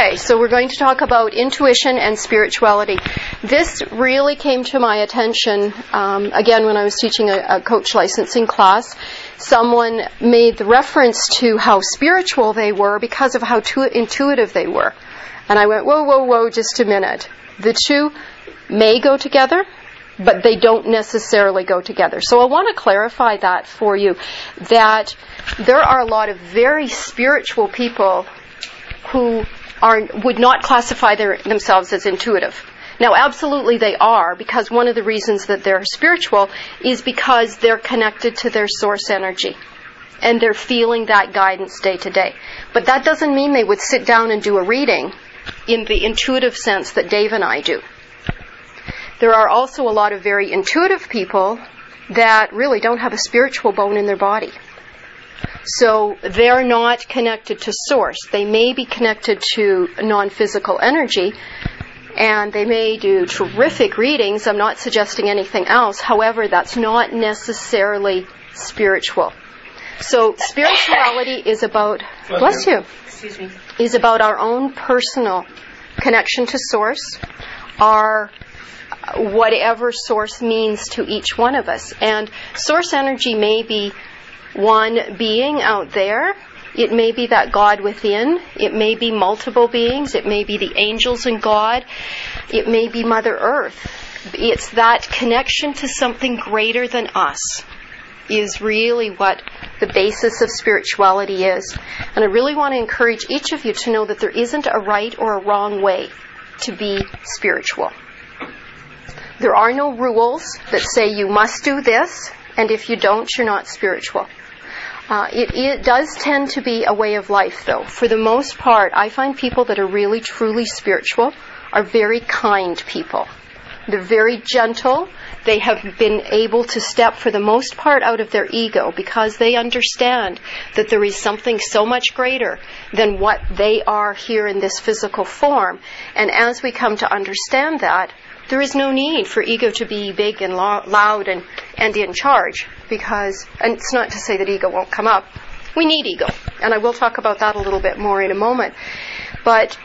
Okay, so we're going to talk about intuition and spirituality. This really came to my attention, again, when I was teaching a coach licensing class. Someone made the reference to how spiritual they were because of how intuitive they were. And I went, whoa, just a minute. The two may go together, but they don't necessarily go together. So I want to clarify that for you, that there are a lot of very spiritual people who would not classify themselves as intuitive. Now, absolutely they are, because one of the reasons that they're spiritual is because they're connected to their source energy, and they're feeling that guidance day to day. But that doesn't mean they would sit down and do a reading in the intuitive sense that Dave and I do. There are also a lot of very intuitive people that really don't have a spiritual bone in their body. So they're not connected to source. They may be connected to non-physical energy, and they may do terrific readings. I'm not suggesting anything else. However, that's not necessarily spiritual. So spirituality is about, bless you, is about our own personal connection to source, our whatever source means to each one of us. And source energy may be one being out there. It may be that God within. It may be multiple beings. It may be the angels and God. It may be Mother Earth. It's that connection to something greater than us is really what the basis of spirituality is. And I really want to encourage each of you to know that there isn't a right or a wrong way to be spiritual. There are no rules that say you must do this, and if you don't, you're not spiritual. It does tend to be a way of life, though. For the most part, I find people that are really, truly spiritual are very kind people. They're very gentle. They have been able to step, for the most part, out of their ego because they understand that there is something so much greater than what they are here in this physical form. And as we come to understand that, there is no need for ego to be big and loud and in charge, because, and it's not to say that ego won't come up. We need ego, and I will talk about that a little bit more in a moment. But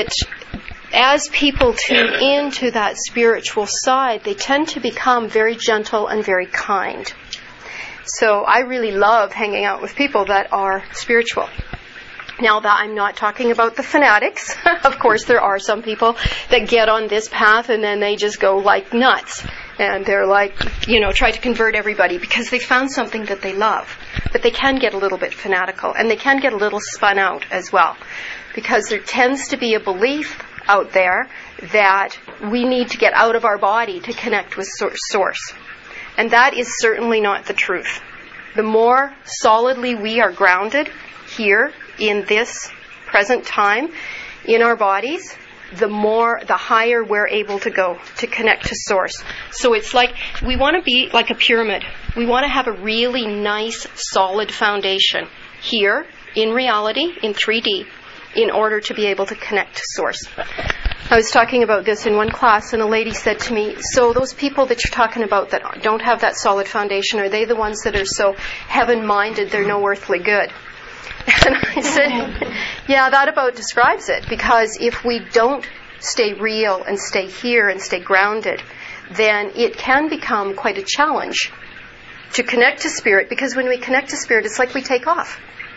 as people tune into that spiritual side, they tend to become very gentle and very kind. So I really love hanging out with people that are spiritual. Now, that I'm not talking about the fanatics. Of course, there are some people that get on this path and then they just go like nuts. And they're like, try to convert everybody because they found something that they love. But they can get a little bit fanatical, and they can get a little spun out as well. Because there tends to be a belief out there that we need to get out of our body to connect with source. And that is certainly not the truth. The more solidly we are grounded here in this present time in our bodies, the higher we're able to go to connect to source. So it's like we want to be like a pyramid. We want to have a really nice, solid foundation here in reality, in 3D, in order to be able to connect to source. I was talking about this in one class, and a lady said to me, so those people that you're talking about that don't have that solid foundation, are they the ones that are so heaven-minded they're no earthly good? And I said, yeah, that about describes it, because if we don't stay real and stay here and stay grounded, then it can become quite a challenge to connect to spirit, because when we connect to spirit, it's like we take off.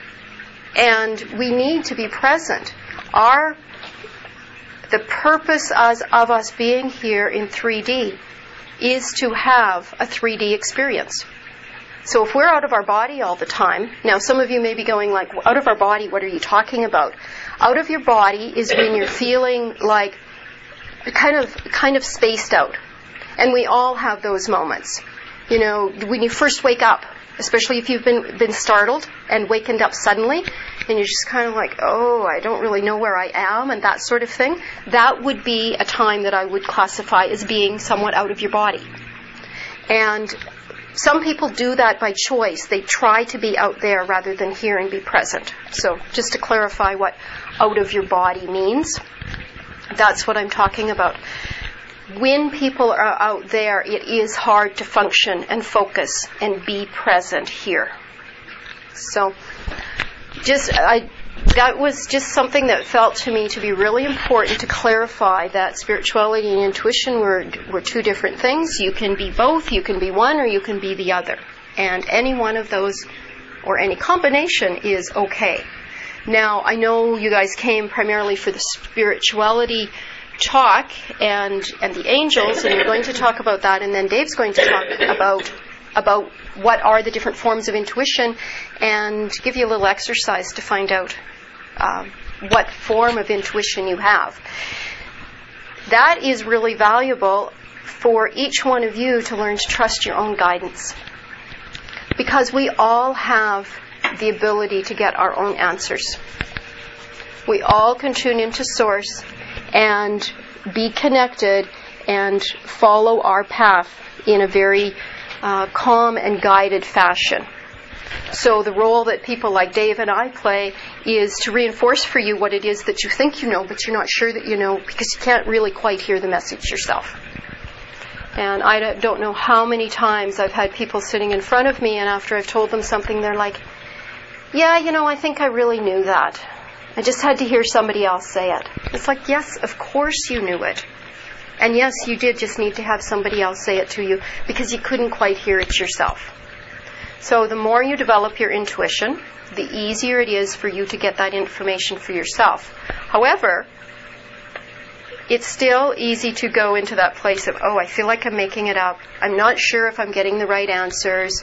And we need to be present. The purpose of us being here in 3D is to have a 3D experience. So if we're out of our body all the time, now some of you may be going like, out of our body, what are you talking about? Out of your body is when you're feeling like kind of spaced out. And we all have those moments. When you first wake up, especially if you've been startled and wakened up suddenly, and you're just kind of like, oh, I don't really know where I am, and that sort of thing, that would be a time that I would classify as being somewhat out of your body. And some people do that by choice. They try to be out there rather than here and be present. So just to clarify what out of your body means, that's what I'm talking about. When people are out there, it is hard to function and focus and be present here. So I that was just something that felt to me to be really important to clarify that spirituality and intuition were two different things. You can be both, you can be one, or you can be the other. And any one of those, or any combination, is okay. Now, I know you guys came primarily for the spirituality talk and the angels, and you're going to talk about that, and then Dave's going to talk about what are the different forms of intuition and give you a little exercise to find out what form of intuition you have. That is really valuable for each one of you to learn to trust your own guidance, because we all have the ability to get our own answers. We all can tune into Source and be connected and follow our path in a very calm and guided fashion. So the role that people like Dave and I play is to reinforce for you what it is that you think you know, but you're not sure that you know, because you can't really quite hear the message yourself. And I don't know how many times I've had people sitting in front of me, and after I've told them something, they're like, yeah, I think I really knew that. I just had to hear somebody else say it. It's like, yes, of course you knew it. And yes, you did just need to have somebody else say it to you because you couldn't quite hear it yourself. So the more you develop your intuition, the easier it is for you to get that information for yourself. However, it's still easy to go into that place of, I feel like I'm making it up. I'm not sure if I'm getting the right answers.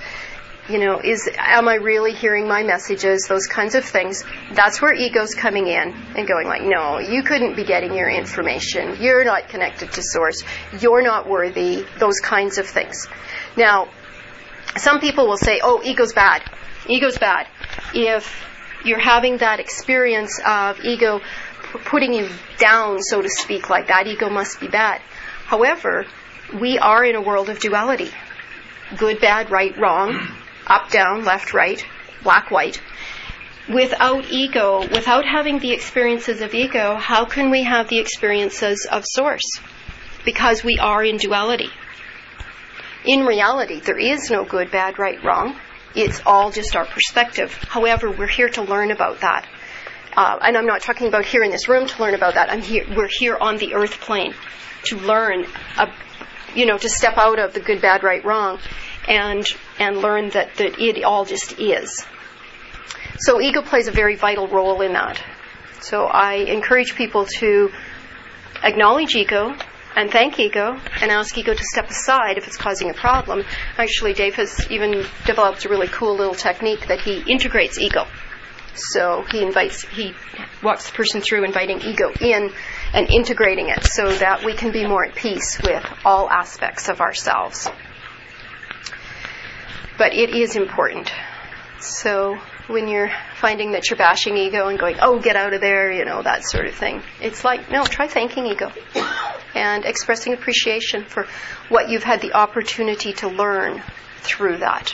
Am I really hearing my messages? Those kinds of things. That's where ego's coming in and going like, no, you couldn't be getting your information. You're not connected to Source. You're not worthy. Those kinds of things. Now, some people will say, ego's bad. Ego's bad. If you're having that experience of ego putting you down, so to speak, like that, ego must be bad. However, we are in a world of duality. Good, bad, right, wrong. Up, down, left, right, black, white. Without ego, without having the experiences of ego, how can we have the experiences of Source? Because we are in duality. In reality, there is no good, bad, right, wrong. It's all just our perspective. However, we're here to learn about that. And I'm not talking about here in this room to learn about that. We're here on the earth plane to learn, to step out of the good, bad, right, wrong, and learn that it all just is. So ego plays a very vital role in that. So I encourage people to acknowledge ego and thank ego and ask ego to step aside if it's causing a problem. Actually, Dave has even developed a really cool little technique that he integrates ego. So he walks the person through inviting ego in and integrating it so that we can be more at peace with all aspects of ourselves. But it is important. So when you're finding that you're bashing ego and going, get out of there, that sort of thing, it's like, no, try thanking ego and expressing appreciation for what you've had the opportunity to learn through that.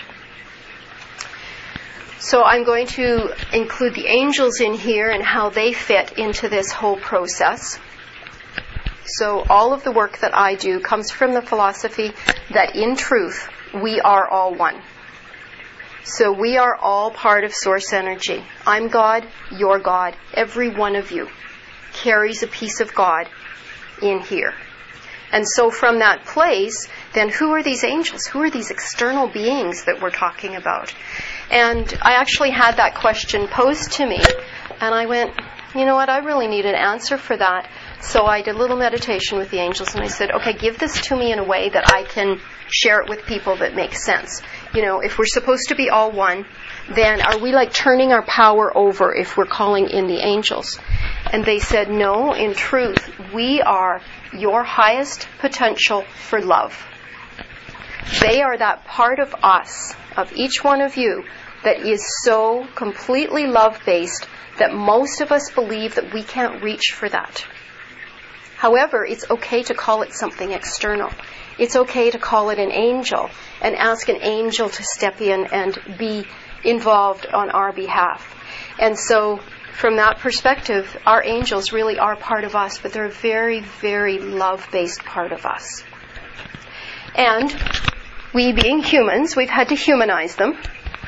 So I'm going to include the angels in here and how they fit into this whole process. So all of the work that I do comes from the philosophy that in truth, we are all one. So we are all part of Source energy. I'm God, you're God. Every one of you carries a piece of God in here. And so from that place, then who are these angels? Who are these external beings that we're talking about? And I actually had that question posed to me, and I went, you know what, I really need an answer for that. So I did a little meditation with the angels, and I said, okay, give this to me in a way that I can share it with people that makes sense. If we're supposed to be all one, then are we like turning our power over if we're calling in the angels? And they said, no, in truth, we are your highest potential for love. They are that part of us, of each one of you, that is so completely love-based that most of us believe that we can't reach for that. However, it's okay to call it something external. It's okay to call it an angel and ask an angel to step in and be involved on our behalf. And so, from that perspective, our angels really are part of us, but they're a very, very love-based part of us. And we being humans, we've had to humanize them.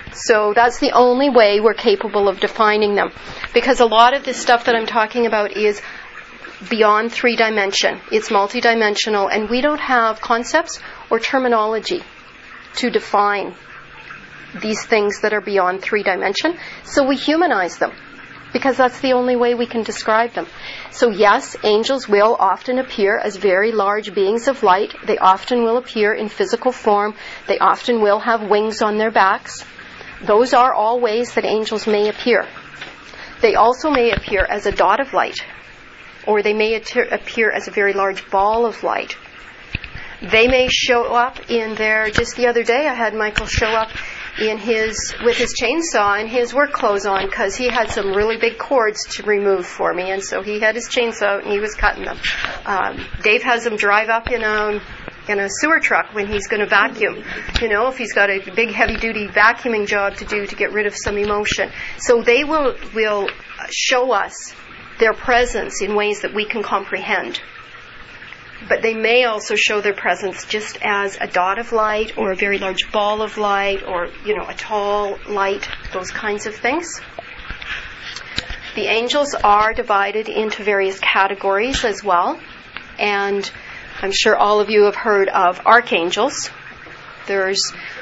So that's the only way we're capable of defining them. Because a lot of this stuff that I'm talking about is beyond 3 dimension. It's multidimensional, and we don't have concepts or terminology to define these things that are beyond 3 dimension. So we humanize them, because that's the only way we can describe them. So yes, angels will often appear as very large beings of light. They often will appear in physical form. They often will have wings on their backs. Those are all ways that angels may appear. They also may appear as a dot of light, or they may appear as a very large ball of light. They may show up in their, just the other day I had Michael show up with his chainsaw and his work clothes on, because he had some really big cords to remove for me, and so he had his chainsaw out and he was cutting them. Dave has him drive up in a sewer truck when he's going to vacuum, if he's got a big heavy-duty vacuuming job to do to get rid of some emotion. So they will show us their presence in ways that we can comprehend. But they may also show their presence just as a dot of light, or a very large ball of light, or, a tall light, those kinds of things. The angels are divided into various categories as well. And I'm sure all of you have heard of archangels. There's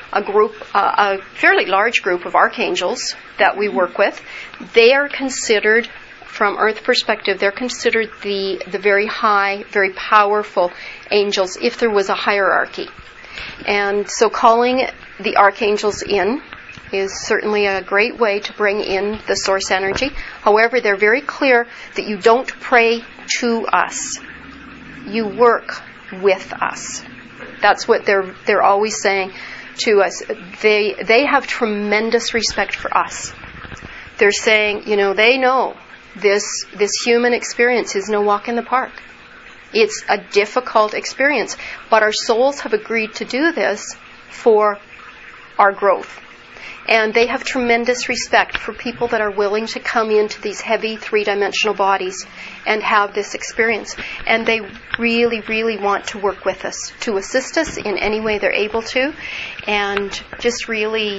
a fairly large group of archangels that we work with. They are considered, from Earth perspective, they're considered the very high, very powerful angels if there was a hierarchy. And so calling the archangels in is certainly a great way to bring in the source energy. However, they're very clear that you don't pray to us. You work with us. That's what they're always saying to us. They have tremendous respect for us. They're saying, they know this human experience is no walk in the park. It's a difficult experience, but our souls have agreed to do this for our growth. And they have tremendous respect for people that are willing to come into these heavy 3-dimensional bodies and have this experience. And they really, really want to work with us, to assist us in any way they're able to, and just really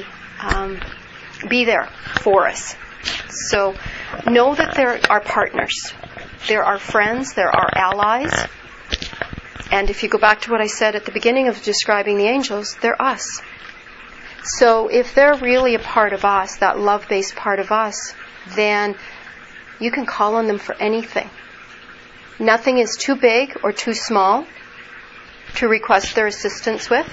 be there for us. So know that they're our partners. They're our friends. They're our allies. And if you go back to what I said at the beginning of describing the angels, they're us. So if they're really a part of us, that love-based part of us, then you can call on them for anything. Nothing is too big or too small to request their assistance with.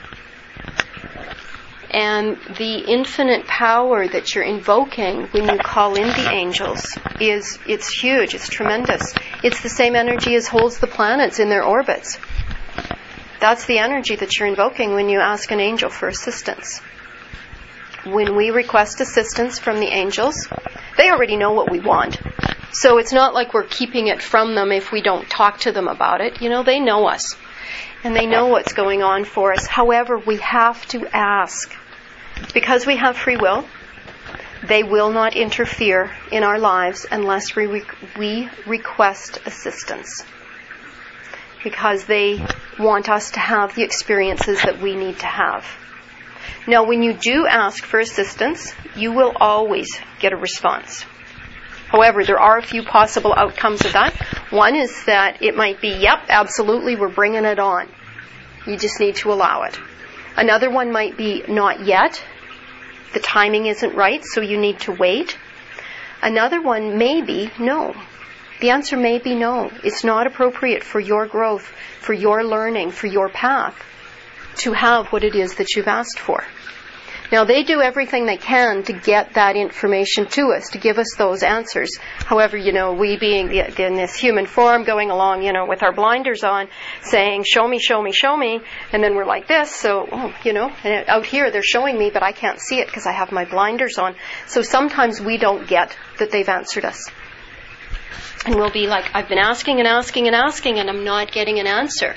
And the infinite power that you're invoking when you call in the angels it's huge, it's tremendous. It's the same energy as holds the planets in their orbits. That's the energy that you're invoking when you ask an angel for assistance. When we request assistance from the angels, they already know what we want. So it's not like we're keeping it from them if we don't talk to them about it. They know us. And they know what's going on for us. However, we have to ask. Because we have free will, they will not interfere in our lives unless we request assistance. Because they want us to have the experiences that we need to have. Now, when you do ask for assistance, you will always get a response. However, there are a few possible outcomes of that. One is that it might be, yep, absolutely, we're bringing it on. You just need to allow it. Another one might be, not yet. The timing isn't right, so you need to wait. Another one may be, no. The answer may be no. It's not appropriate for your growth, for your learning, for your path, to have what it is that you've asked for. Now, they do everything they can to get that information to us, to give us those answers. However, we being in this human form, going along, with our blinders on, saying, show me, show me, show me, and then we're like this, so, and out here they're showing me, but I can't see it because I have my blinders on. So sometimes we don't get that they've answered us. And we'll be like, I've been asking and asking and asking, and I'm not getting an answer.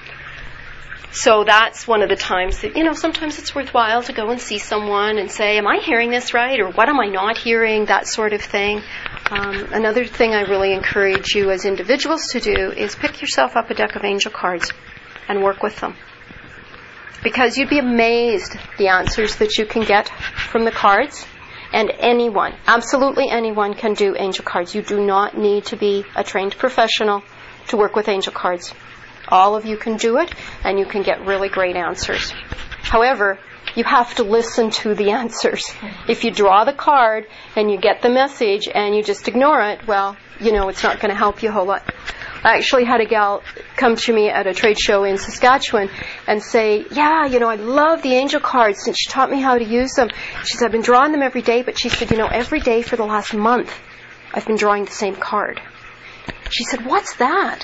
So that's one of the times that, sometimes it's worthwhile to go and see someone and say, am I hearing this right? Or what am I not hearing? That sort of thing. Another thing I really encourage you as individuals to do is pick yourself up a deck of angel cards and work with them. because you'd be amazed the answers that you can get from the cards. And anyone, absolutely anyone, can do angel cards. You do not need to be a trained professional to work with angel cards. All of you can do it, and you can get really great answers. However, you have to listen to the answers. If you draw the card and you get the message and you just ignore it, well, it's not going to help you a whole lot. I actually had a gal come to me at a trade show in Saskatchewan and say, I love the angel cards, and she taught me how to use them. She said, I've been drawing them every day, but she said, every day for the last month, I've been drawing the same card. She said, what's that?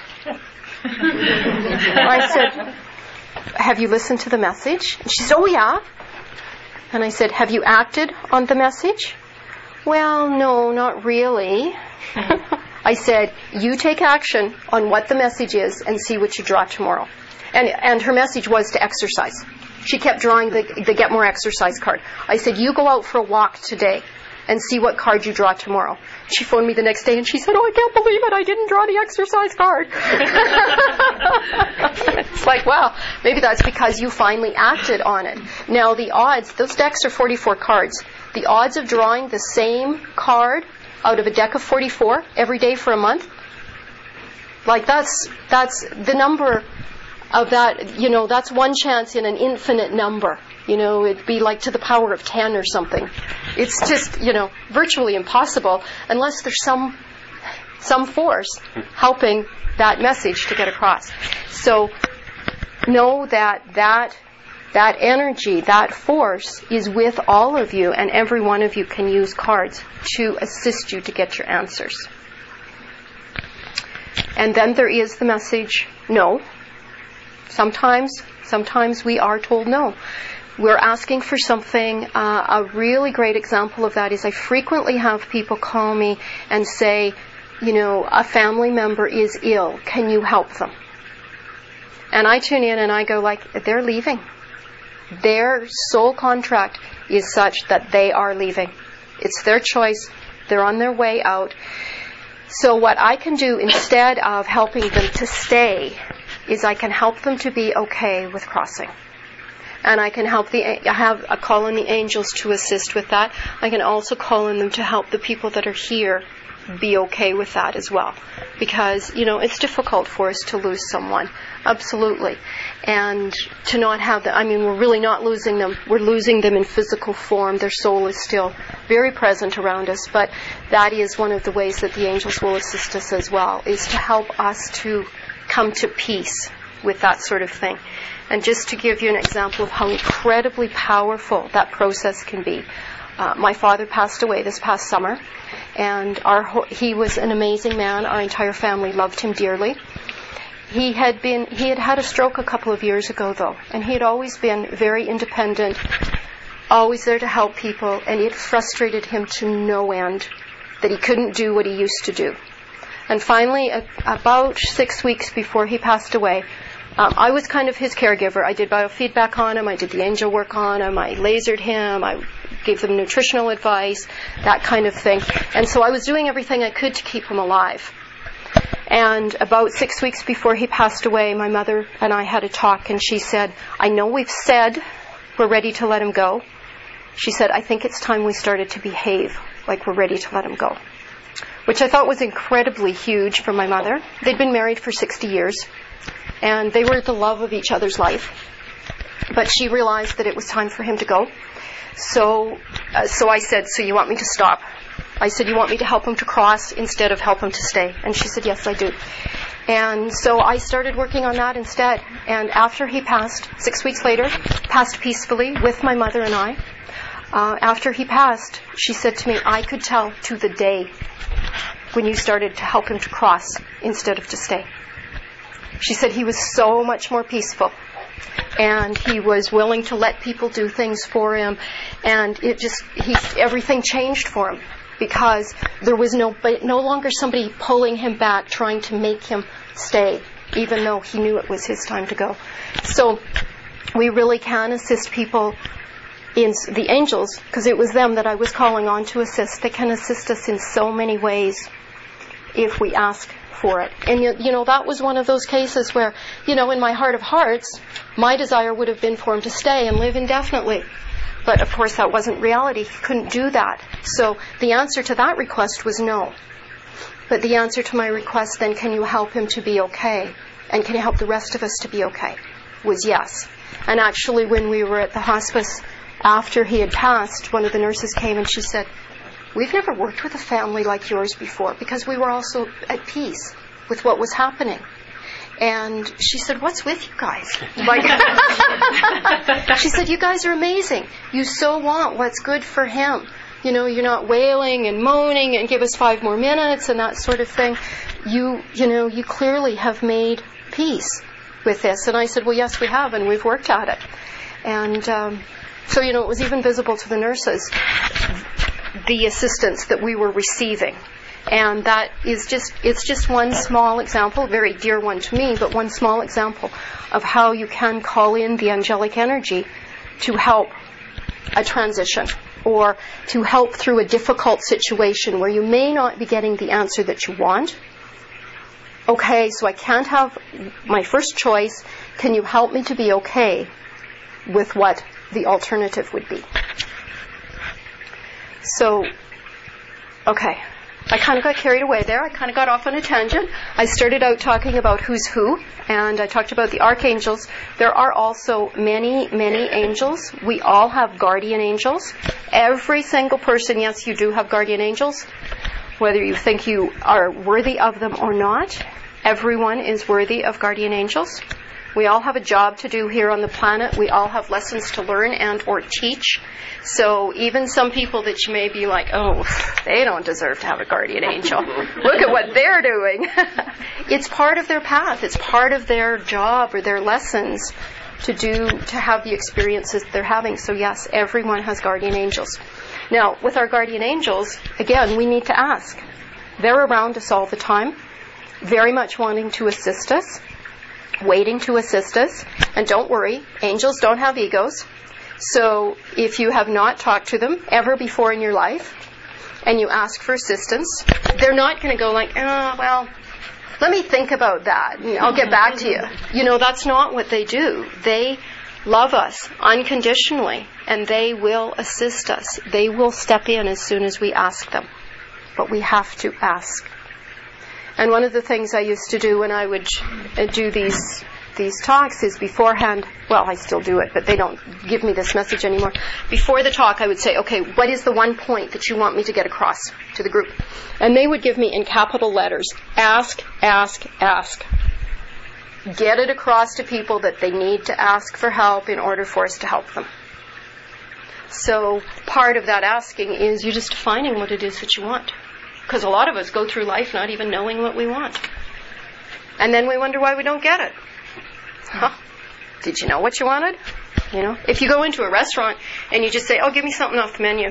I said, have you listened to the message? And she said, oh yeah. And I said, have you acted on the message? Well, no, not really. I said, you take action on what the message is and see what you draw tomorrow. And her message was to exercise. She kept drawing the Get More Exercise card. I said, you go out for a walk today and see what card you draw tomorrow. She phoned me the next day and she said, oh, I can't believe it, I didn't draw the exercise card. It's like, wow, maybe that's because you finally acted on it. Now the odds, those decks are 44 cards. The odds of drawing the same card out of a deck of 44 every day for a month, like that's the number of that, that's one chance in an infinite number. It'd be like to the power of 10 or something. It's just, virtually impossible unless there's some force helping that message to get across. So know that energy, that force is with all of you, and every one of you can use cards to assist you to get your answers. And then there is the message, no. Sometimes we are told no. We're asking for something. A really great example of that is I frequently have people call me and say, a family member is ill. Can you help them? And I tune in and I go they're leaving. Their soul contract is such that they are leaving. It's their choice. They're on their way out. So what I can do instead of helping them to stay is I can help them to be okay with crossing. And I can call in the angels to assist with that. I can also call in them to help the people that are here be okay with that as well. Because, it's difficult for us to lose someone. Absolutely. And to not have them, we're really not losing them. We're losing them in physical form. Their soul is still very present around us. But that is one of the ways that the angels will assist us as well, is to help us to come to peace with that sort of thing. And just to give you an example of how incredibly powerful that process can be, my father passed away this past summer, and he was an amazing man. Our entire family loved him dearly. He had had a stroke a couple of years ago, though, and he had always been very independent, always there to help people, and it frustrated him to no end that he couldn't do what he used to do. And finally, about 6 weeks before he passed away, I was kind of his caregiver. I did biofeedback on him. I did the angel work on him. I lasered him. I gave them nutritional advice, that kind of thing. And so I was doing everything I could to keep him alive. And about 6 weeks before he passed away, my mother and I had a talk, and she said, I know we've said we're ready to let him go. She said, I think it's time we started to behave like we're ready to let him go. Which I thought was incredibly huge for my mother. They'd been married for 60 years. And they were the love of each other's life. But she realized that it was time for him to go. So I said, so you want me to stop? I said, you want me to help him to cross instead of help him to stay? And she said, yes, I do. And so I started working on that instead. And after he passed, 6 weeks later, passed peacefully with my mother and I. After he passed, she said to me, I could tell to the day when you started to help him to cross instead of to stay. She said he was so much more peaceful, and he was willing to let people do things for him, and everything changed for him because there was no longer somebody pulling him back, trying to make him stay, even though he knew it was his time to go. So we really can assist people in the angels, because it was them that I was calling on to assist. They can assist us in so many ways if we ask for it. And, that was one of those cases where, in my heart of hearts, my desire would have been for him to stay and live indefinitely. But, of course, that wasn't reality. He couldn't do that. So the answer to that request was no. But the answer to my request then, can you help him to be okay? And can you help the rest of us to be okay? Was yes. And actually, when we were at the hospice after he had passed, one of the nurses came and she said, we've never worked with a family like yours before, because we were also at peace with what was happening. And she said, what's with you guys? She said, you guys are amazing. You so want what's good for him. You're not wailing and moaning and give us 5 more minutes and that sort of thing. You clearly have made peace with this. And I said, well, yes, we have, and we've worked at it. And so, it was even visible to the nurses, the assistance that we were receiving. And that is it's just one small example, a very dear one to me, but one small example of how you can call in the angelic energy to help a transition, or to help through a difficult situation where you may not be getting the answer that you want. Okay, so I can't have my first choice. Can you help me to be okay with what the alternative would be? So, okay. I kind of got carried away there. I kind of got off on a tangent. I started out talking about who's who, and I talked about the archangels. There are also many, many angels. We all have guardian angels. Every single person, yes, you do have guardian angels. Whether you think you are worthy of them or not, everyone is worthy of guardian angels. We all have a job to do here on the planet. We all have lessons to learn and or teach. So even some people that you may be like, oh, they don't deserve to have a guardian angel. Look at what they're doing. It's part of their path. It's part of their job or their lessons to have the experiences they're having. So yes, everyone has guardian angels. Now, with our guardian angels, again, we need to ask. They're around us all the time, very much wanting to assist us, waiting to assist us. And don't worry, angels don't have egos. So if you have not talked to them ever before in your life and you ask for assistance, they're not going to go like, oh, well, let me think about that. I'll get back to you. That's not what they do. They love us unconditionally, and they will assist us. They will step in as soon as we ask them. But we have to ask. And one of the things I used to do when I would do these talks is beforehand, well, I still do it, but they don't give me this message anymore. Before the talk, I would say, okay, what is the one point that you want me to get across to the group? And they would give me in capital letters, ask, ask, ask. Get it across to people that they need to ask for help in order for us to help them. So part of that asking is you just defining what it is that you want. Because a lot of us go through life not even knowing what we want. And then we wonder why we don't get it. Huh? Did you know what you wanted? If you go into a restaurant and you just say, oh, give me something off the menu.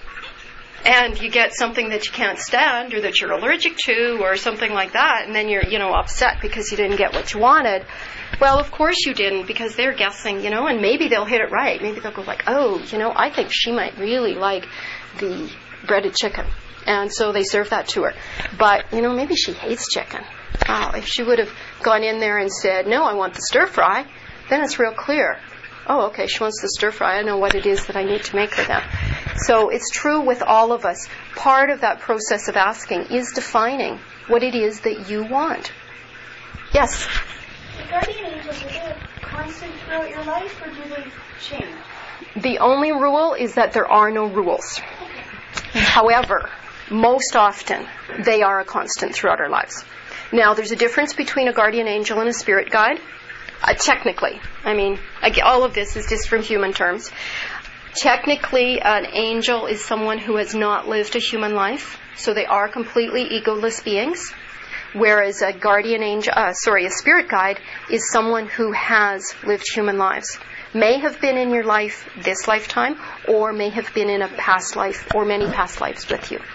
And you get something that you can't stand or that you're allergic to or something like that, and then you're, upset because you didn't get what you wanted. Well, of course you didn't, because they're guessing, and maybe they'll hit it right. Maybe they'll go like, oh, I think she might really like the breaded chicken. And so they serve that to her. But, maybe she hates chicken. Oh, if she would have gone in there and said, no, I want the stir fry, then it's real clear. Oh, okay, she wants the stir fry. I know what it is that I need to make her then. So it's true with all of us. Part of that process of asking is defining what it is that you want. Yes? The guardian angels, are they constant throughout your life, or do they change? The only rule is that there are no rules. However, most often, they are a constant throughout our lives. Now, there's a difference between a guardian angel and a spirit guide. Technically. All of this is just from human terms. Technically, an angel is someone who has not lived a human life. So they are completely egoless beings. Whereas a a spirit guide is someone who has lived human lives. May have been in your life this lifetime, or may have been in a past life, or many past lives with you.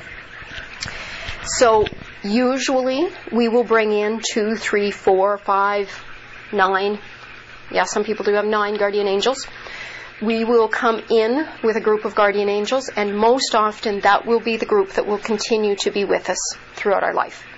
So, usually, we will bring in 2, 3, 4, 5, 9. Yeah, some people do have 9 guardian angels. We will come in with a group of guardian angels, and most often that will be the group that will continue to be with us throughout our life.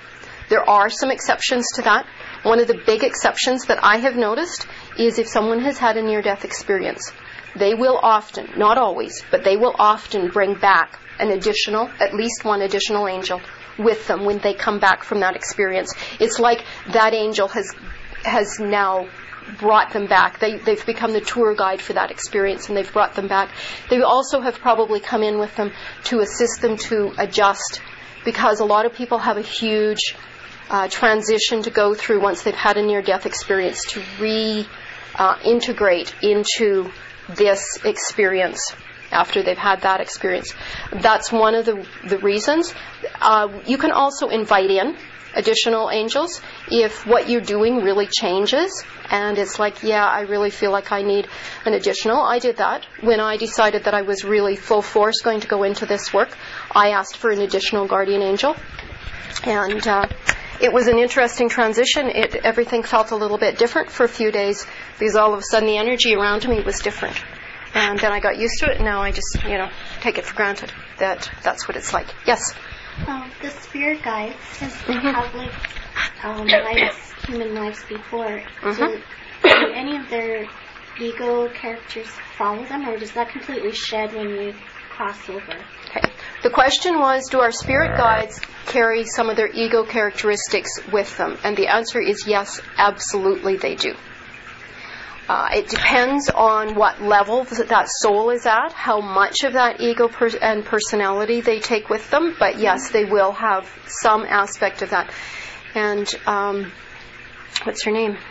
There are some exceptions to that. One of the big exceptions that I have noticed is if someone has had a near-death experience. They will often, not always, but they will often bring back at least one additional angel with them when they come back from that experience. It's like that angel has now brought them back. They've become the tour guide for that experience, and they've brought them back. They also have probably come in with them to assist them to adjust, because a lot of people have a huge transition to go through once they've had a near-death experience to reintegrate into this experience after they've had that experience. That's one of the reasons. You can also invite in additional angels if what you're doing really changes and it's like, yeah, I really feel like I need an additional. I did that when I decided that I was really full force going to go into this work. I asked for an additional guardian angel, and it was an interesting transition. Everything felt a little bit different for a few days because all of a sudden the energy around me was different. And then I got used to it, and now I just, take it for granted that that's what it's like. Yes? The spirit guides have lived human lives before. Do any of their ego characters follow them, or does that completely shed when you cross over? Okay. The question was, do our spirit guides carry some of their ego characteristics with them? And the answer is yes, absolutely they do. It depends on what level that soul is at, how much of that ego and personality they take with them. But yes, they will have some aspect of that. And what's her name?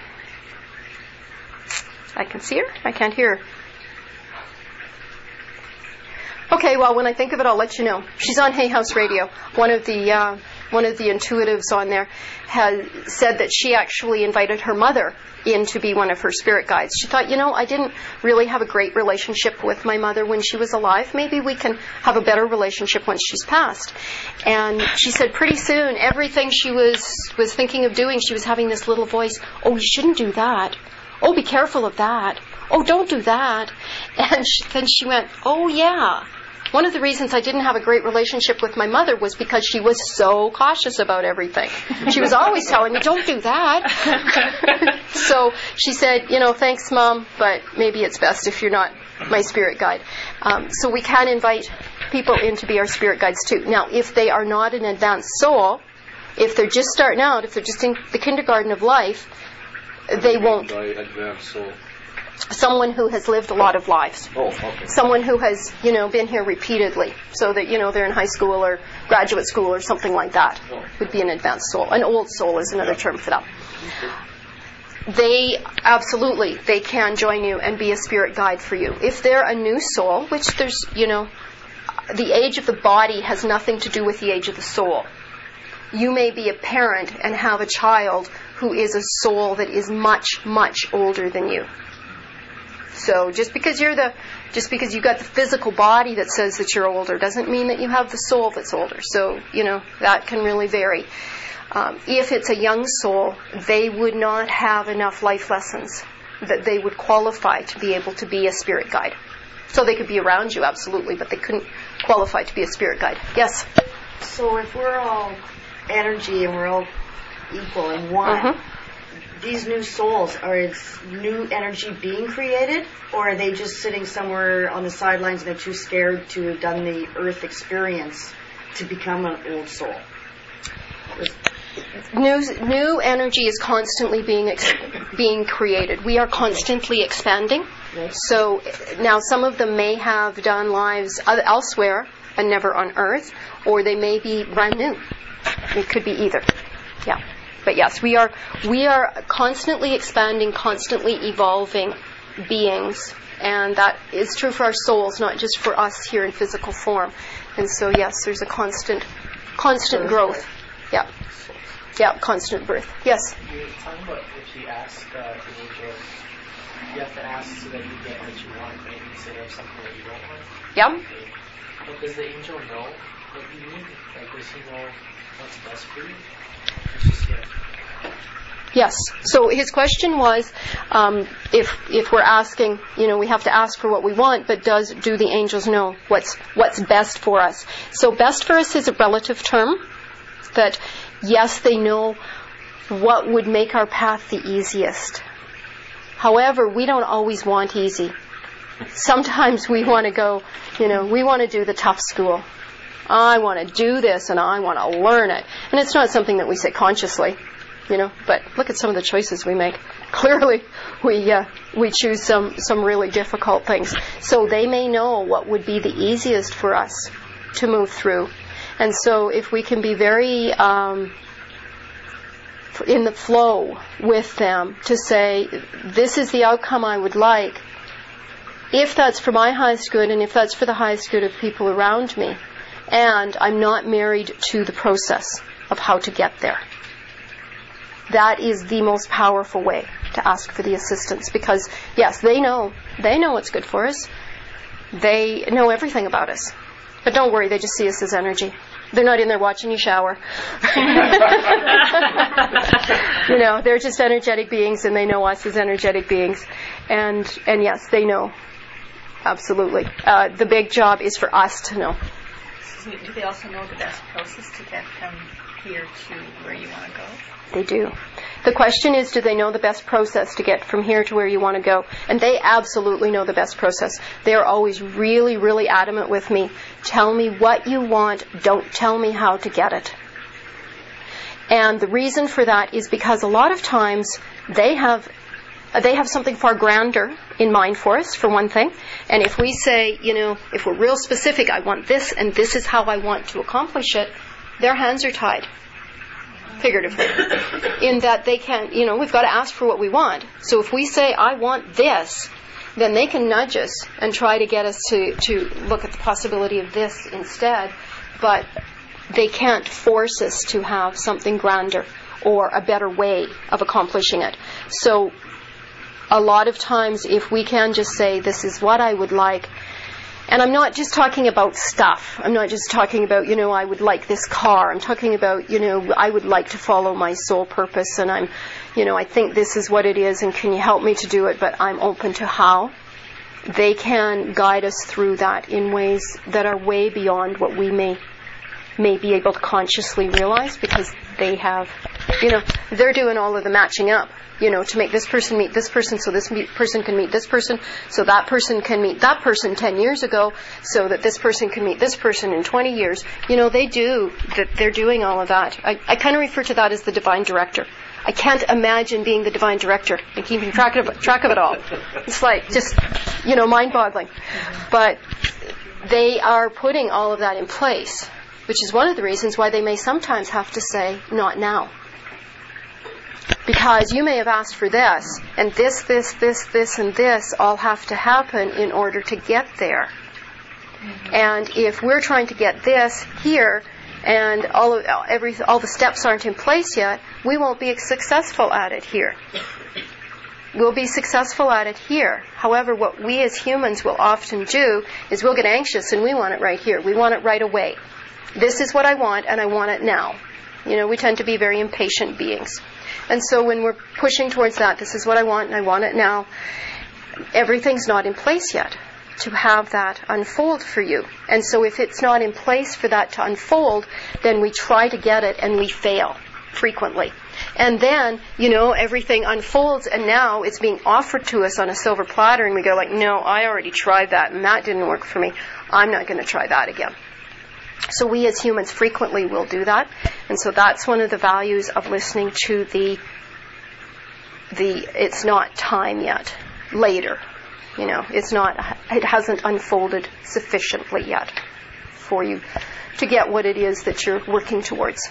I can see her. I can't hear her. Okay, well, when I think of it, I'll let you know. She's on Hay House Radio. One of the intuitives on there has said that she actually invited her mother in to be one of her spirit guides. She thought, I didn't really have a great relationship with my mother when she was alive. Maybe we can have a better relationship once she's passed. And she said pretty soon, everything she was thinking of doing, she was having this little voice, oh, you shouldn't do that. Oh, be careful of that. Oh, don't do that. And then she went, oh, yeah. One of the reasons I didn't have a great relationship with my mother was because she was so cautious about everything. She was always telling me, don't do that. So she said, thanks, Mom, but maybe it's best if you're not my spirit guide. So we can invite people in to be our spirit guides too. Now, if they are not an advanced soul, if they're just starting out, if they're just in the kindergarten of life, they won't. By advanced soul? Someone who has lived a lot of lives. Oh, okay. Someone who has, been here repeatedly, so that, they're in high school or graduate school or something like that, would be an advanced soul. An old soul is another term for that. They can join you and be a spirit guide for you. If they're a new soul, which there's, the age of the body has nothing to do with the age of the soul. You may be a parent and have a child who is a soul that is much, much older than you. So just because you've got the physical body that says that you're older doesn't mean that you have the soul that's older. So, that can really vary. If it's a young soul, they would not have enough life lessons that they would qualify to be able to be a spirit guide. So they could be around you, absolutely, but they couldn't qualify to be a spirit guide. Yes? So if we're all energy and we're all equal in one, these new souls, is new energy being created, or are they just sitting somewhere on the sidelines and they're too scared to have done the earth experience to become an old soul? New energy is constantly being created. We are constantly expanding. Yes. So now some of them may have done lives elsewhere and never on earth, or they may be brand new. It could be either. Yeah. But yes, we are constantly expanding, constantly evolving beings, and that is true for our souls, not just for us here in physical form. And so yes, there's a constant growth. Yeah. Yeah, constant birth. Yes? You're talking about if you ask the angel, you have to ask so that you get what you want, right? Instead of something that you don't want. Yeah. Okay. But does the angel know what you need? Like, does he know what's best for you? It's just here. Yes. So his question was, if we're asking, we have to ask for what we want, but do the angels know what's best for us? So best for us is a relative term. That Yes, they know what would make our path the easiest. However, we don't always want easy. Sometimes we want to go, we want to do the tough school. I want to do this and I want to learn it. And it's not something that we say consciously, but look at some of the choices we make. Clearly, we choose some really difficult things. So they may know what would be the easiest for us to move through. And so if we can be very in the flow with them to say, this is the outcome I would like, if that's for my highest good and if that's for the highest good of people around me, and I'm not married to the process of how to get there. That is the most powerful way to ask for the assistance, because yes, they know what's good for us. They know everything about us. But don't worry, they just see us as energy. They're not in there watching you shower. They're just energetic beings, and they know us as energetic beings. And yes, they know. Absolutely. The big job is for us to know. Do they also know the best process to get from here to where you want to go? They do. The question is, do they know the best process to get from here to where you want to go? And they absolutely know the best process. They are always really, really adamant with me. Tell me what you want. Don't tell me how to get it. And the reason for that is because a lot of times they have something far grander in mind for us, for one thing. And if we say, if we're real specific, I want this and this is how I want to accomplish it, their hands are tied. Figuratively, in that they can't, we've got to ask for what we want. So if we say, I want this, then they can nudge us and try to get us to look at the possibility of this instead, but they can't force us to have something grander or a better way of accomplishing it. So a lot of times, if we can just say, this is what I would like, and I'm not just talking about stuff. I'm not just talking about, I would like this car. I'm talking about, I would like to follow my soul purpose, and I think this is what it is, and can you help me to do it? But I'm open to how. They can guide us through that in ways that are way beyond what we may be able to consciously realize, because they have, they're doing all of the matching up. To make this person meet this person, so this person can meet this person, so that person can meet that person 10 years ago, so that this person can meet this person in 20 years. They're doing all of that. I kind of refer to that as the divine director. I can't imagine being the divine director and keeping track of it all. It's like just, mind-boggling. But they are putting all of that in place, which is one of the reasons why they may sometimes have to say, not now. Because you may have asked for this, and this, and this all have to happen in order to get there. Mm-hmm. And if we're trying to get this here, and all the steps aren't in place yet, we won't be successful at it here. We'll be successful at it here. However, what we as humans will often do is we'll get anxious, and we want it right here. We want it right away. This is what I want, and I want it now. We tend to be very impatient beings. And so when we're pushing towards that, this is what I want and I want it now, everything's not in place yet to have that unfold for you. And so if it's not in place for that to unfold, then we try to get it and we fail frequently. And then, everything unfolds, and now it's being offered to us on a silver platter, and we go like, no, I already tried that and that didn't work for me. I'm not going to try that again. So we as humans frequently will do that. And so that's one of the values of listening to the it's not time yet, later. It hasn't unfolded sufficiently yet for you to get what it is that you're working towards.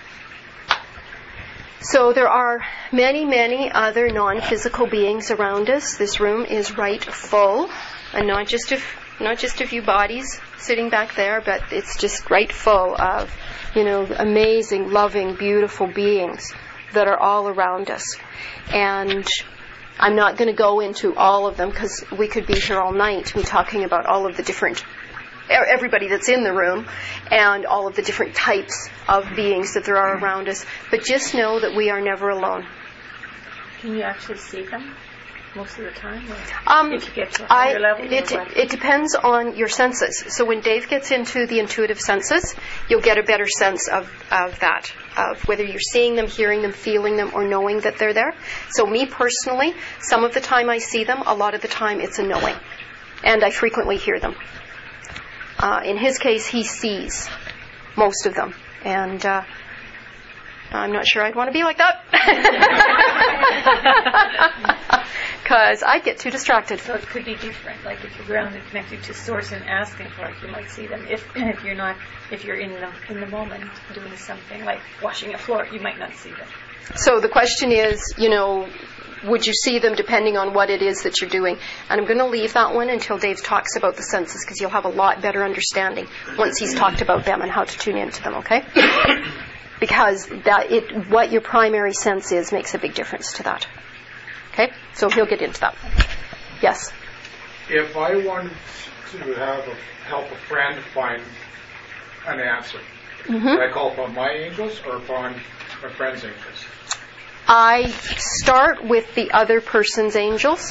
So there are many, many other non-physical beings around us. This room is right full, and not just a few bodies sitting back there, but it's just right full of, amazing, loving, beautiful beings that are all around us. And I'm not going to go into all of them, because we could be here all night talking about all of the different, everybody that's in the room, and all of the different types of beings that there are around us. But just know that we are never alone. Can you actually see them? most of the time? Or if you get to a higher level? It depends on your senses. So when Dave gets into the intuitive senses, you'll get a better sense of that, of whether you're seeing them, hearing them, feeling them, or knowing that they're there. So me personally, some of the time I see them, a lot of the time it's a knowing. And I frequently hear them. In his case, he sees most of them. And I'm not sure I'd want to be like that. Because I'd get too distracted. So it could be different. Like if you're grounded, connected to source and asking for it, you might see them. If you're not, if you're in the moment doing something like washing a floor, you might not see them. So the question is, would you see them depending on what it is that you're doing? And I'm going to leave that one until Dave talks about the senses, because you'll have a lot better understanding once he's talked about them and how to tune into them, okay? Because what your primary sense is makes a big difference to that. Okay? So he'll get into that. Yes? If I wanted to help a friend find an answer, do I call upon my angels or upon my friend's angels? I start with the other person's angels.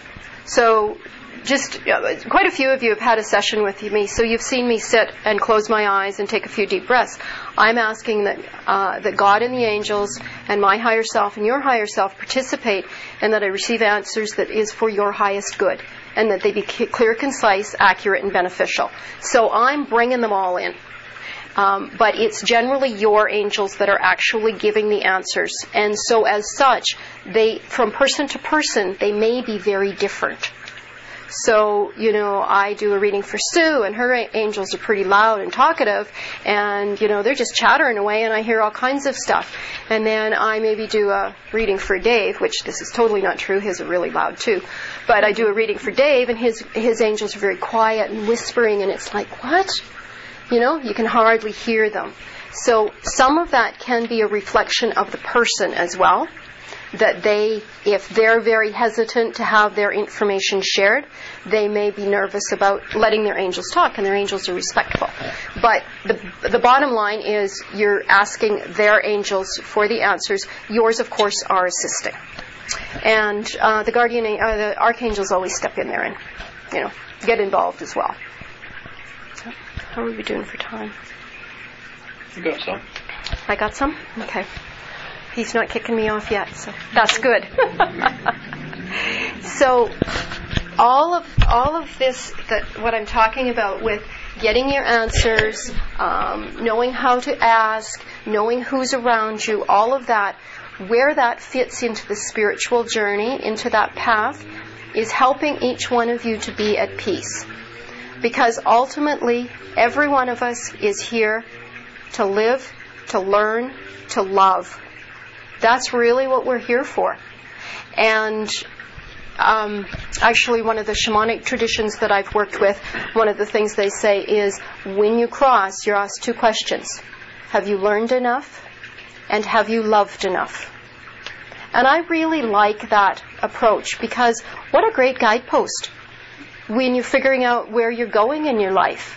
So quite a few of you have had a session with me, so you've seen me sit and close my eyes and take a few deep breaths. I'm asking that God and the angels and my higher self and your higher self participate, and that I receive answers that is for your highest good, and that they be clear, concise, accurate, and beneficial. So I'm bringing them all in. But it's generally your angels that are actually giving the answers. And so as such, from person to person, they may be very different. So, I do a reading for Sue, and her angels are pretty loud and talkative, and, they're just chattering away, and I hear all kinds of stuff. And then I maybe do a reading for Dave, which this is totally not true. His are really loud, too. But I do a reading for Dave, and his angels are very quiet and whispering, and it's like, what? You can hardly hear them. So some of that can be a reflection of the person as well. That if they're very hesitant to have their information shared, they may be nervous about letting their angels talk, and their angels are respectful. But the bottom line is you're asking their angels for the answers. Yours, of course, are assisting. And the archangels always step in there and, get involved as well. So, how are we doing for time? You got some. I got some? Okay. He's not kicking me off yet, so that's good. So all of this, what I'm talking about with getting your answers, knowing how to ask, knowing who's around you, all of that, where that fits into the spiritual journey, into that path, is helping each one of you to be at peace. Because ultimately, every one of us is here to live, to learn, to love. That's really what we're here for. And actually, one of the shamanic traditions that I've worked with, one of the things they say is, when you cross, you're asked two questions. Have you learned enough? And have you loved enough? And I really like that approach, because what a great guidepost when you're figuring out where you're going in your life.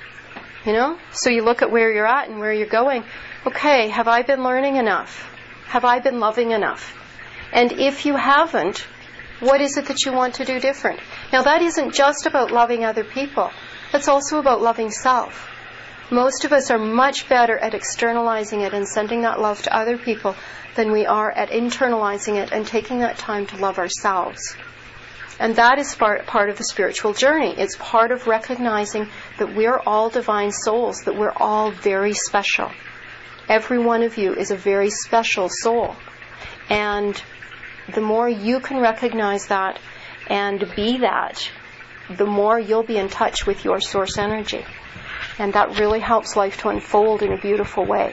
So you look at where you're at and where you're going. Okay, have I been learning enough? Have I been loving enough? And if you haven't, what is it that you want to do different? Now, that isn't just about loving other people. It's also about loving self. Most of us are much better at externalizing it and sending that love to other people than we are at internalizing it and taking that time to love ourselves. And that is part of the spiritual journey. It's part of recognizing that we're all divine souls, that we're all very special. Every one of you is a very special soul. And the more you can recognize that and be that, the more you'll be in touch with your source energy. And that really helps life to unfold in a beautiful way.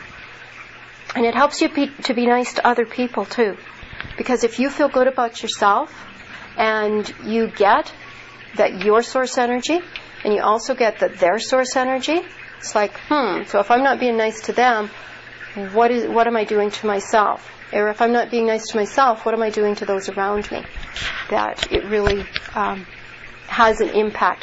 And it helps you to be nice to other people too. Because if you feel good about yourself, and you get that your source energy, and you also get that their source energy, it's like, so if I'm not being nice to them, what am I doing to myself? Or if I'm not being nice to myself, what am I doing to those around me? That it really has an impact.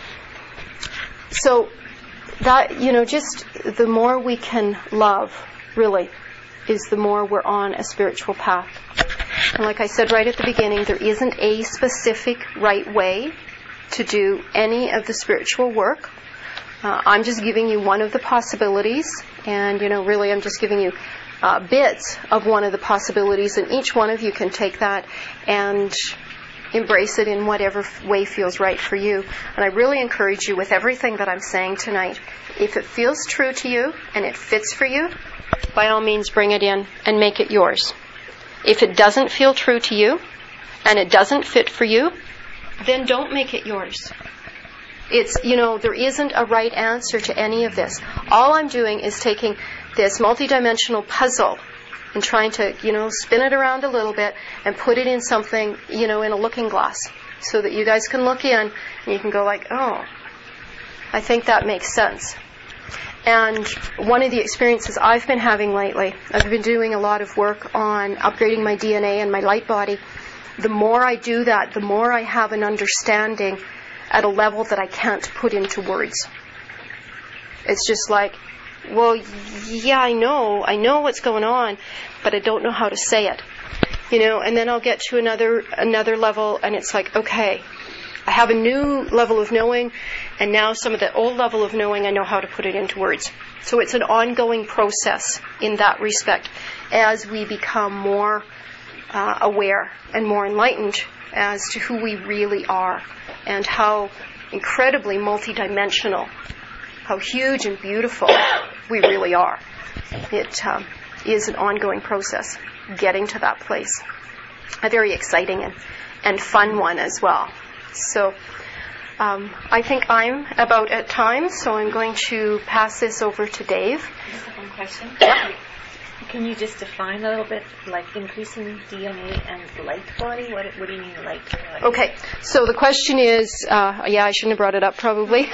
So that, just the more we can love, really, is the more we're on a spiritual path. And like I said right at the beginning, there isn't a specific right way to do any of the spiritual work. I'm just giving you one of the possibilities, and really I'm just giving you bits of one of the possibilities, and each one of you can take that and embrace it in whatever way feels right for you. And I really encourage you with everything that I'm saying tonight, if it feels true to you and it fits for you, by all means bring it in and make it yours. If it doesn't feel true to you and it doesn't fit for you, then don't make it yours. It's, there isn't a right answer to any of this. All I'm doing is taking this multidimensional puzzle and trying to, spin it around a little bit and put it in something, in a looking glass, so that you guys can look in and you can go like, oh, I think that makes sense. And one of the experiences I've been having lately, I've been doing a lot of work on upgrading my DNA and my light body. The more I do that, the more I have an understanding at a level that I can't put into words. It's just like, well, yeah, I know what's going on, but I don't know how to say it. And then I'll get to another level, and it's like, okay, I have a new level of knowing, and now some of the old level of knowing, I know how to put it into words. So it's an ongoing process in that respect as we become more aware and more enlightened as to who we really are and how incredibly multidimensional, how huge and beautiful we really are. It is an ongoing process, getting to that place. A very exciting and fun one as well. So I think I'm about at time, so I'm going to pass this over to Dave. Just one question. Yeah. Can you just define a little bit, like increasing DNA and light body? What do you mean light body? Okay, so the question is, I shouldn't have brought it up probably.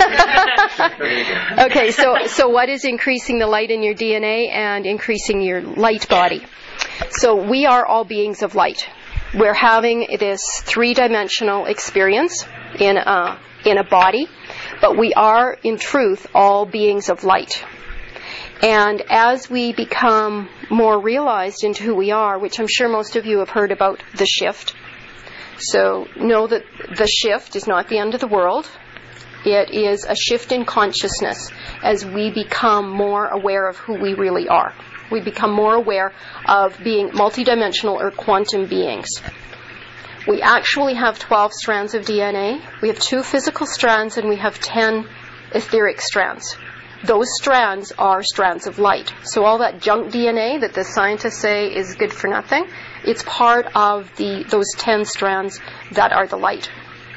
Okay, so what is increasing the light in your DNA and increasing your light body? So we are all beings of light. We're having this three-dimensional experience in a body, but we are, in truth, all beings of light. And as we become more realized into who we are, which I'm sure most of you have heard about the shift, so know that the shift is not the end of the world. It is a shift in consciousness as we become more aware of who we really are. We become more aware of being multidimensional or quantum beings. We actually have 12 strands of DNA. We have 2 physical strands and we have 10 etheric strands. Those strands are strands of light. So all that junk DNA that the scientists say is good for nothing, it's part of those 10 strands that are the light.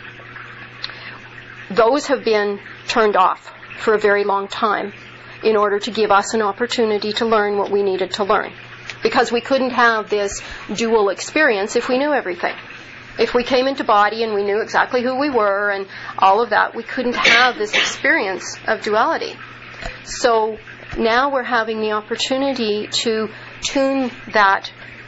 Those have been turned off for a very long time in order to give us an opportunity to learn what we needed to learn. Because we couldn't have this dual experience if we knew everything. If we came into body and we knew exactly who we were and all of that, we couldn't have this experience of duality. So now we're having the opportunity to tune that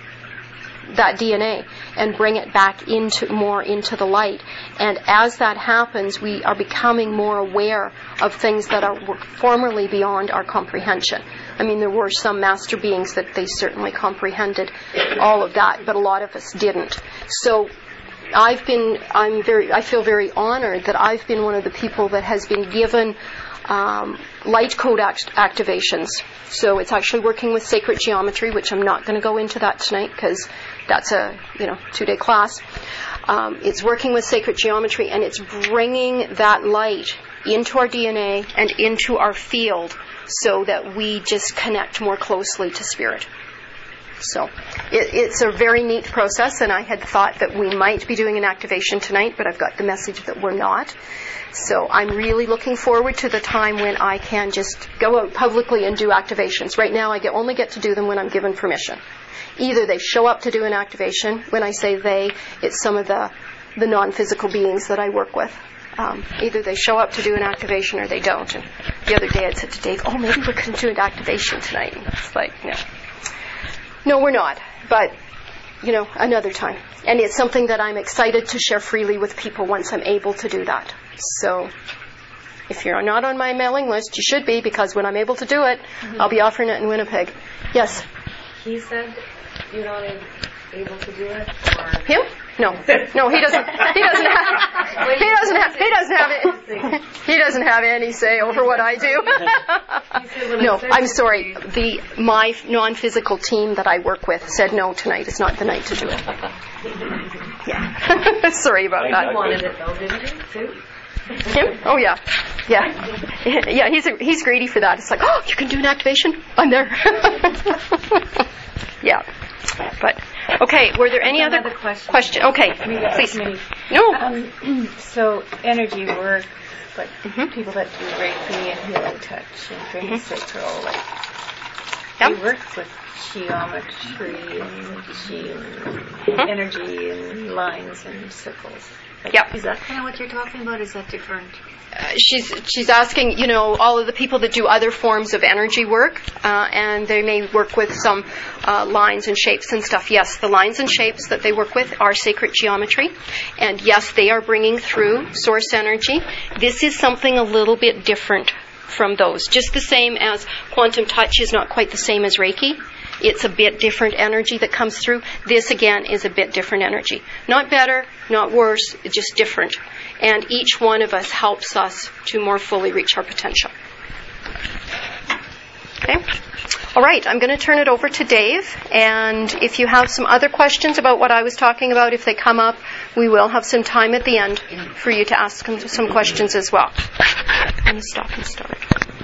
DNA and bring it back into the light. And as that happens, we are becoming more aware of things that were formerly beyond our comprehension. I mean, there were some master beings that they certainly comprehended all of that, but a lot of us didn't. So I feel very honored that I've been one of the people that has been given light code activations. So it's actually working with sacred geometry, which I'm not going to go into that tonight because that's a 2-day class. It's working with sacred geometry, and it's bringing that light into our DNA and into our field so that we just connect more closely to spirit. So it's a very neat process, and I had thought that we might be doing an activation tonight, but I've got the message that we're not. So I'm really looking forward to the time when I can just go out publicly and do activations. Right now I only get to do them when I'm given permission. Either they show up to do an activation. When I say they, it's some of the non-physical beings that I work with. Either they show up to do an activation or they don't. And the other day I said to Dave, maybe we're going to do an activation tonight. And it's like, no, we're not. But, another time. And it's something that I'm excited to share freely with people once I'm able to do that. So if you're not on my mailing list, you should be, because when I'm able to do it, I'll be offering it in Winnipeg. Yes? He said, able to do it? Or Him? No, he doesn't. He doesn't have any say over what I do. No, I'm sorry. My non-physical team that I work with said no, tonight is not the night to do it. Yeah. Sorry about that. He wanted it though, didn't he? Too? Him? Oh yeah. He's greedy for that. It's like, oh, you can do an activation? I'm there. Yeah. But okay, were there any other question? Okay, please. No. So energy work, but people that do Reiki and healing touch and Drain Sacral, they work with geometry and energy and lines and circles. Yep. Is that kind of what you're talking about? Is that different? She's asking, all of the people that do other forms of energy work, and they may work with some lines and shapes and stuff. Yes, the lines and shapes that they work with are sacred geometry, and yes, they are bringing through source energy. This is something a little bit different from those. Just the same as quantum touch is not quite the same as Reiki. It's a bit different energy that comes through. This, again, is a bit different energy. Not better, not worse, it's just different. And each one of us helps us to more fully reach our potential. Okay? All right, I'm going to turn it over to Dave. And if you have some other questions about what I was talking about, if they come up, we will have some time at the end for you to ask some questions as well. I'm going to stop and start.